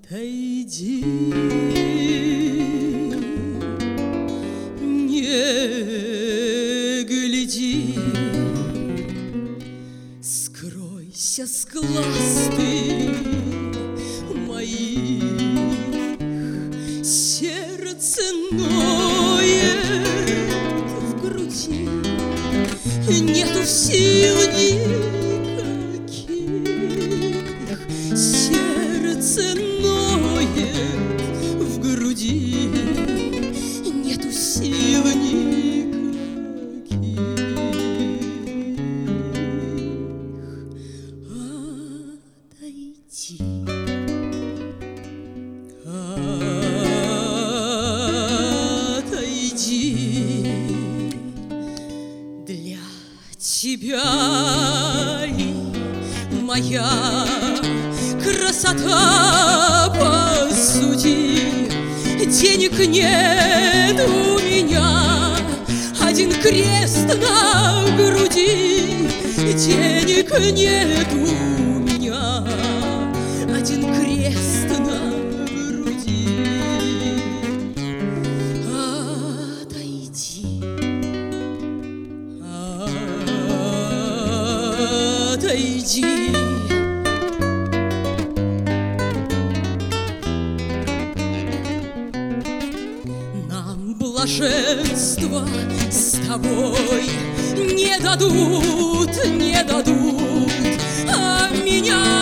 Отойди, не гляди, скройся с глаз ты моих, сердце ноет в груди, нету сил никаких, сердце ноет в груди, нету сил никаких. Отойди, отойди, для тебя ли моя красота, посуди? Денег нет у меня, один крест на груди. Денег нет у меня, один крест на груди. Отойди, отойди, нам блаженства с тобой не дадут, не дадут, а меня